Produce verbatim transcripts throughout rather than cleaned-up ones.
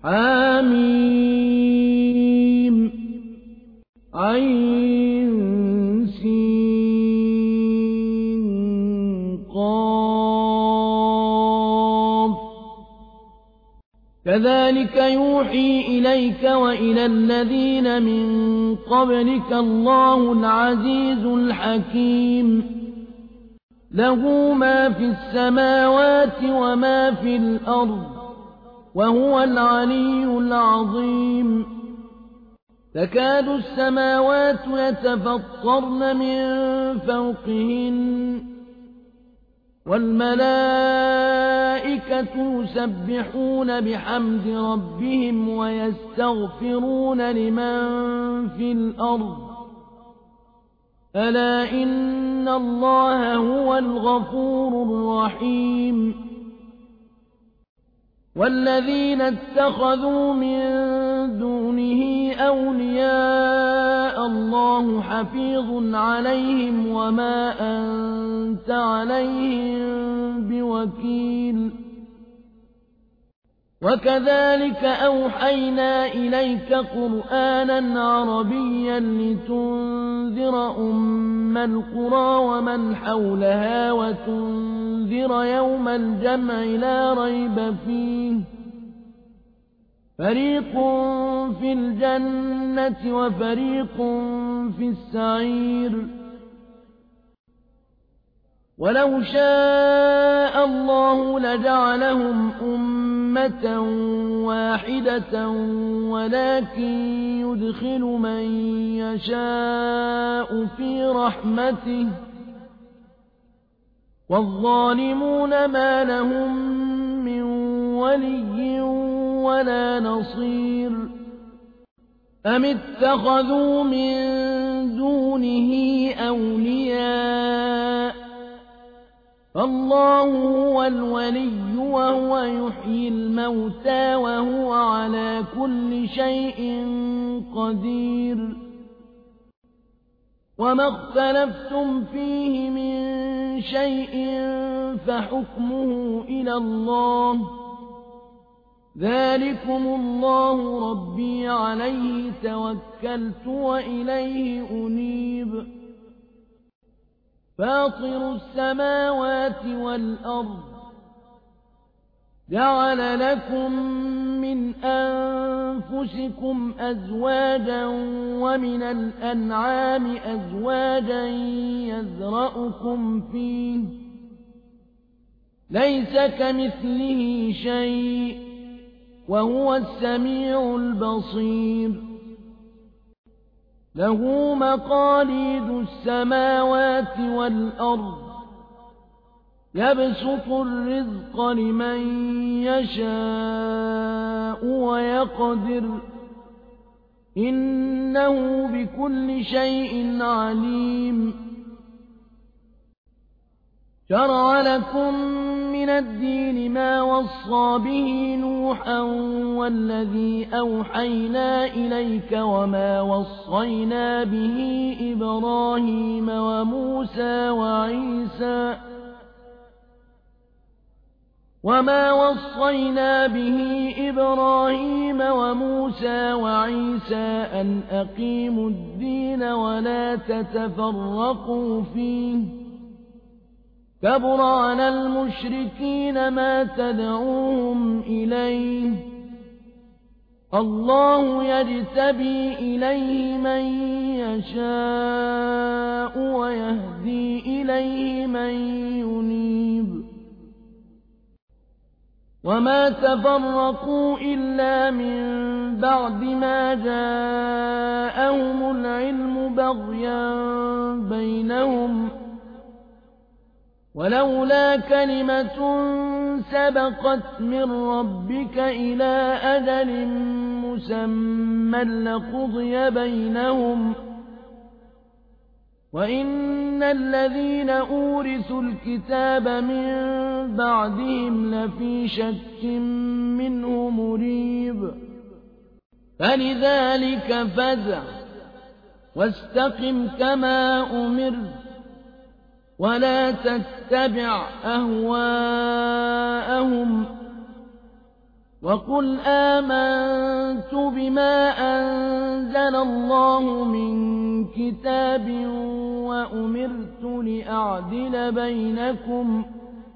حم عين سين قاف كذلك يوحي إليك وإلى الذين من قبلك الله العزيز الحكيم له ما في السماوات وما في الأرض وهو العلي العظيم تكاد السماوات يتفطرن من فوقهن والملائكة يسبحون بحمد ربهم ويستغفرون لمن في الأرض ألا إن الله هو الغفور الرحيم والذين اتخذوا من دونه أولياء الله حفيظ عليهم وما أنت عليهم بوكيل وكذلك أوحينا إليك قرآنا عربيا لتنذر أم القرى ومن حولها وتنذر يوم الجمع لا ريب فيه فريق في الجنة وفريق في السعير ولو شاء الله لجعلهم أمة واحدة ولكن يدخل من يشاء في رحمته والظالمون ما لهم من ولي ولا نصير أم اتخذوا من دونه أولياء فالله هو الولي وهو يحيي الموتى وهو على كل شيء قدير وما اختلفتم فيه من شيء فحكمه إلى الله ذلكم الله ربي عليه توكلت وإليه أنيب فاطر السماوات والأرض جعل لكم من أنفسكم أزواجا ومن الأنعام أزواجا يذرأكم فيه ليس كمثله شيء وهو السميع البصير له مقاليد السماوات والأرض يبسط الرزق لمن يشاء ويقدر إنه بكل شيء عليم شرع لكم من الدين ما وصى به نوحا والذي أوحينا إليك وما وصينا به إبراهيم وموسى وعيسى وما وصينا به إبراهيم وموسى وعيسى أن أقيموا الدين ولا تتفرقوا فيه كبر على المشركين ما تدعوهم إليه الله يجتبي إليه من يشاء ويهدي إليه من ينيب وما تفرقوا إلا من بعد ما جاءهم العلم بغيا بينهم ولولا كلمة سبقت من ربك إلى أجل مسمى لقضي بينهم وإن الذين أورثوا الكتاب من بعدهم لفي شك منه مريب فلذلك فادع واستقم كما أمرت ولا تتبع أهواءهم وقل آمنت بما أنزل الله من كتاب وأمرت لأعدل بينكم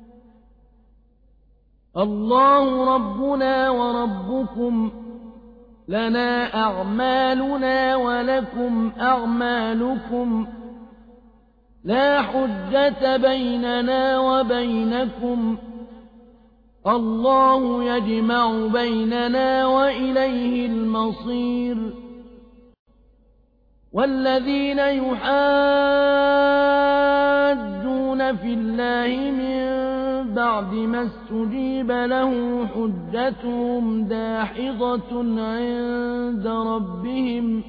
الله ربنا وربكم لنا أعمالنا ولكم أعمالكم لا حجة بيننا وبينكم الله يجمع بيننا وإليه المصير والذين يحاجون في الله من بعد ما استجيب له حجتهم داحضة عند ربهم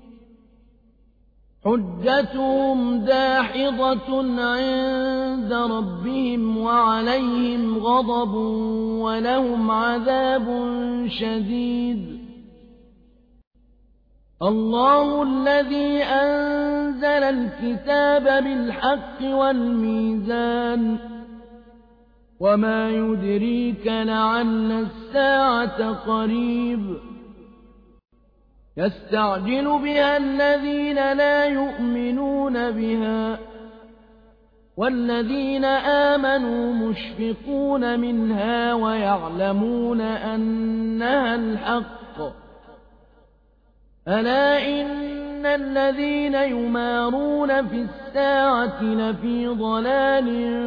حجتهم داحضة عند ربهم وعليهم غضب ولهم عذاب شديد الله الذي أنزل الكتاب بالحق والميزان وما يدريك لعل الساعة قريب يستعجل بها الذين لا يؤمنون بها والذين آمنوا مشفقون منها ويعلمون أنها الحق ألا إن الذين يمارون في الساعة لفي ضلال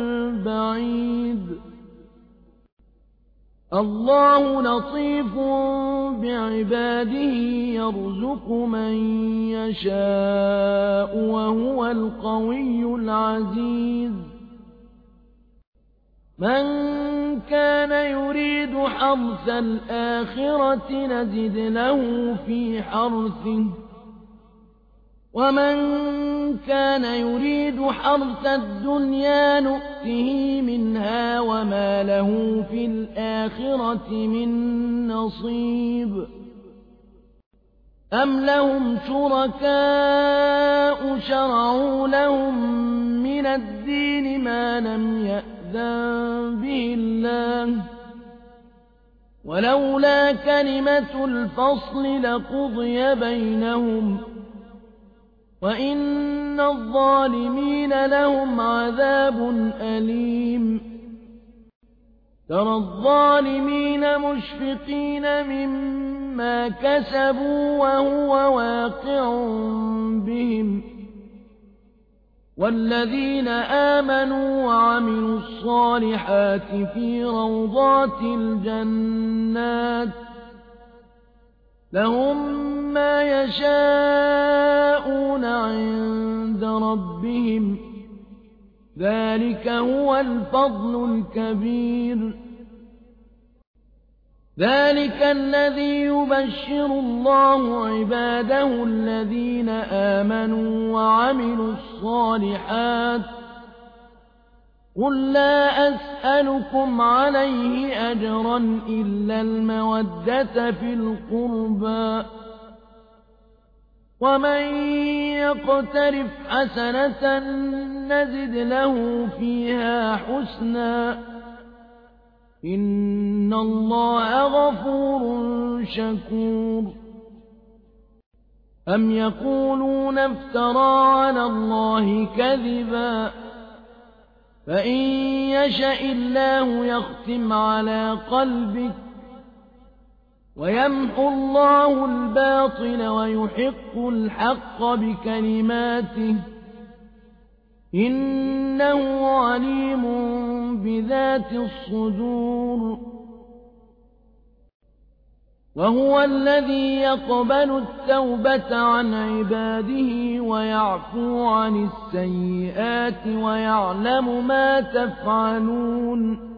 بعيد الله لطيف بعباده يرزق من يشاء وهو القوي العزيز من كان يريد حرث الآخرة نزد له في حرثه ومن كان يريد حرث الدنيا نؤته منها وما له في الآخرة من نصيب أم لهم شركاء شرعوا لهم من الدين ما لم يأذن به الله ولولا كلمة الفصل لقضي بينهم وإن الظالمين لهم عذاب أليم ترى الظالمين مشفقين مما كسبوا وهو واقع بهم والذين آمنوا وعملوا الصالحات في روضات الجنات لهم ما يشاءون عند ربهم ذلك هو الفضل الكبير ذلك الذي يبشر الله عباده الذين آمنوا وعملوا الصالحات قل لا أسألكم عليه أجرا إلا المودة في القربى ومن يقترف حسنة نزد له فيها حسنا إن الله غفور شكور أم يقولون افترى على الله كذبا فإن يشأ الله يختم على قلبك ويمحو الله الباطل ويحق الحق بكلماته إنه عليم بذات الصدور وهو الذي يقبل التوبة عن عباده ويعفو عن السيئات ويعلم ما تفعلون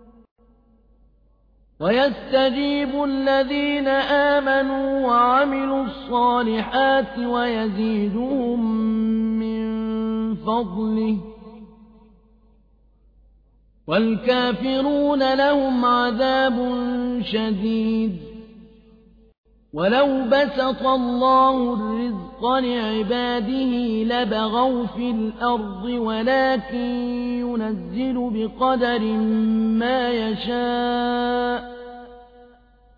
ويستجيب الذين آمنوا وعملوا الصالحات ويزيدهم من فضله والكافرون لهم عذاب شديد ولو بسط الله الرزق لعباده لبغوا في الأرض ولكن ينزل بقدر ما يشاء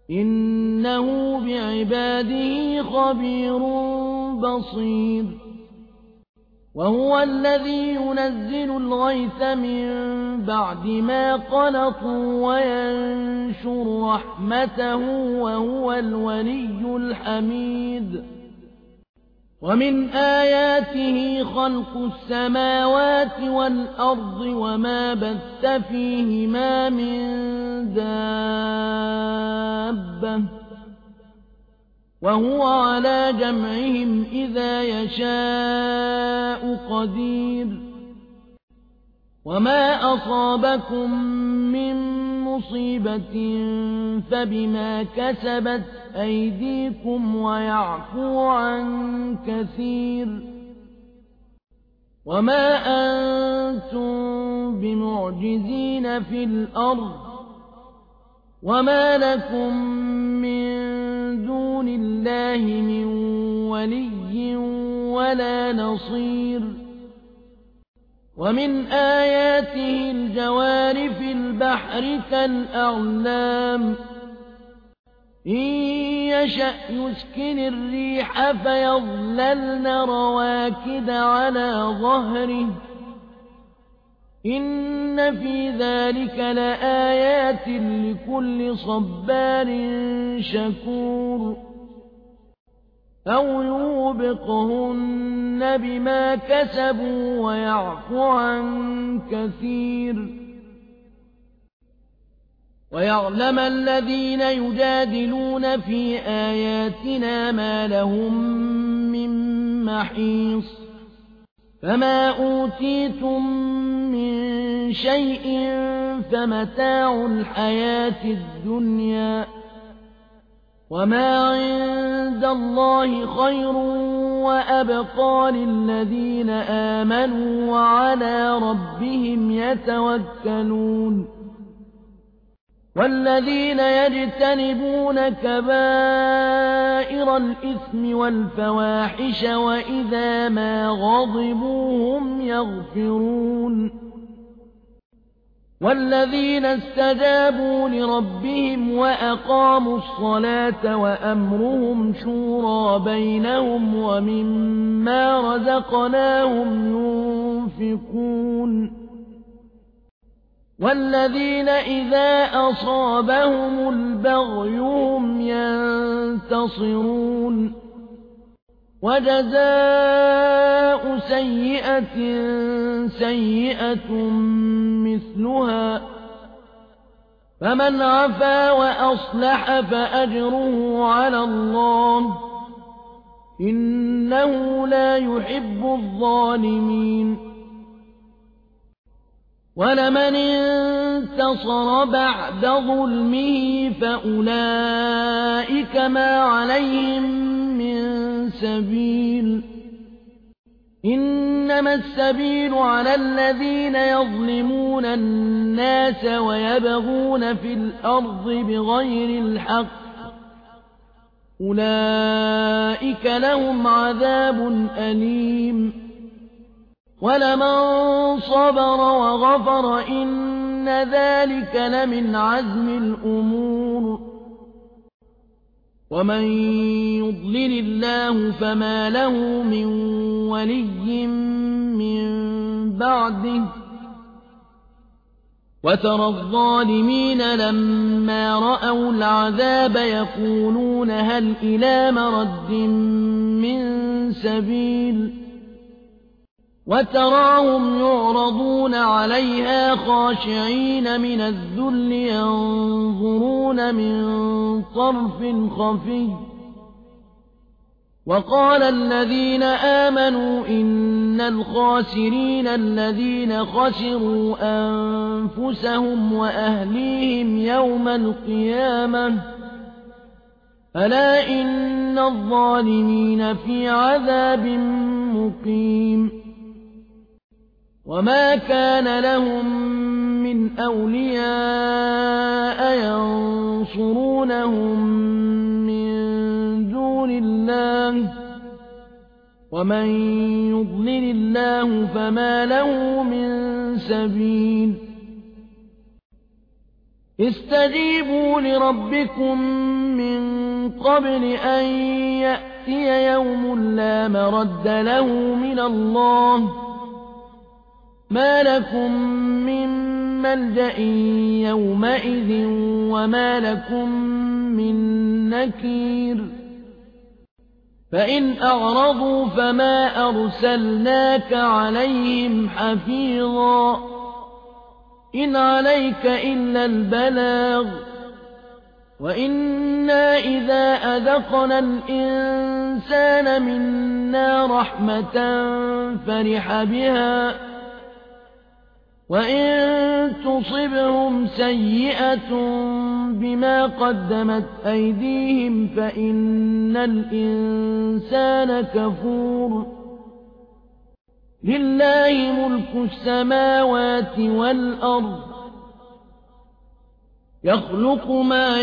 إنه بعباده خبير بصير وهو الذي ينزل الغيث من بعد ما قنطوا وينشر رحمته وهو الولي الحميد ومن آياته خلق السماوات والأرض وما بث فيهما من دابة وهو على جمعهم إذا يشاء قدير وما أصابكم من مصيبة فبما كسبت أيديكم ويعفو عن كثير وما أنتم بمعجزين في الأرض وما لكم من دون الله من ولي ولا نصير ومن آياته الجوار في البحر كالأعلام إن يشأ يسكن الريح فيظللن رواكد على ظهره إن في ذلك لآيات لكل صبار شكور أو يوبقهن بما كسبوا ويعفو عن كثير ويعلم الذين يجادلون في آياتنا ما لهم من محيص فما أوتيتم من شيء فمتاع الحياة الدنيا وما عند الله خير وأبقى للذين آمنوا وعلى ربهم يتوكلون والذين يجتنبون كبائر الإثم والفواحش وإذا ما غضبوا هم يغفرون والذين استجابوا لربهم وأقاموا الصلاة وأمرهم شورى بينهم ومما رزقناهم ينفقون والذين إذا أصابهم البغي هم ينتصرون وجزاء سيئة سيئة مثلها فمن عفا وأصلح فأجره على الله إنه لا يحب الظالمين ولمن انتصر بعد ظلمه فأولئك ما عليهم من سبيل إنما السبيل على الذين يظلمون الناس ويبغون في الأرض بغير الحق أولئك لهم عذاب أليم ولمن صبر وغفر إن ذلك لمن عزم الأمور ومن يضلل الله فما له من ولي من بعده وترى الظالمين لما رأوا العذاب يقولون هل إلى مرد من سبيل وتراهم يعرضون عليها خاشعين من الذل ينظرون من طرف خفي وقال الذين آمنوا إن الخاسرين الذين خسروا أنفسهم وأهليهم يوم القيامة ألا إن الظالمين في عذاب مقيم وما كان لهم من أولياء ينصرونهم من دون الله ومن يضلل الله فما له من سبيل استجيبوا لربكم من قبل أن يأتي يوم لا مرد له من الله ما لكم من ملجأ يومئذ وما لكم من نكير فإن أعرضوا فما أرسلناك عليهم حفيظا إن عليك إلا البلاغ وإنا إذا أذقنا الإنسان منا رحمة فرح بها وإن تصبهم سيئة بما قدمت أيديهم فإن الإنسان كفور لله ملك السماوات والأرض يخلق ما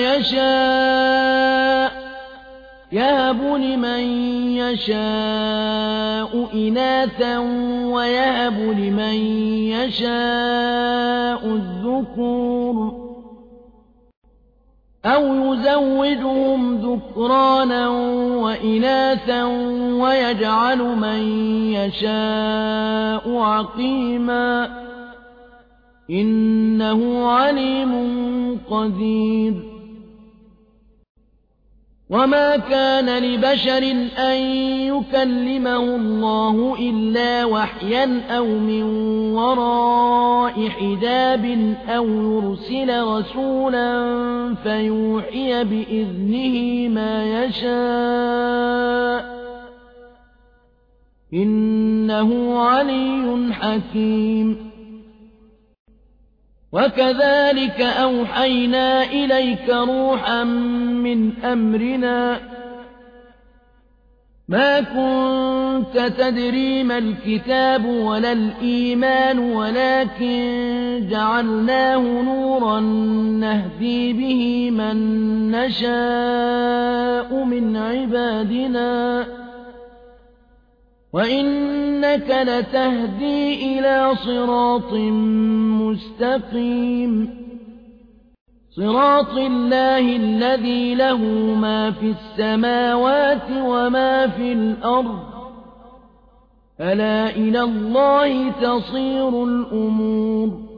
يشاء يهب لمن يشاء إناثا ويهب لمن يشاء الذكور أو يزوجهم ذكرانا وإناثا ويجعل من يشاء عقيما إنه عليم قدير وما كان لبشر أن يكلمه الله إلا وحيا أو من وراء حجاب أو يرسل رسولا فيوحي بإذنه ما يشاء إنه علي حكيم وكذلك أوحينا إليك روحا من أمرنا ما كنت تدري ما الكتاب ولا الإيمان ولكن جعلناه نورا نهدي به من نشاء من عبادنا وإنك لتهدي إلى صراط مستقيم صراط الله الذي له ما في السماوات وما في الأرض ألا إلى الله تصير الأمور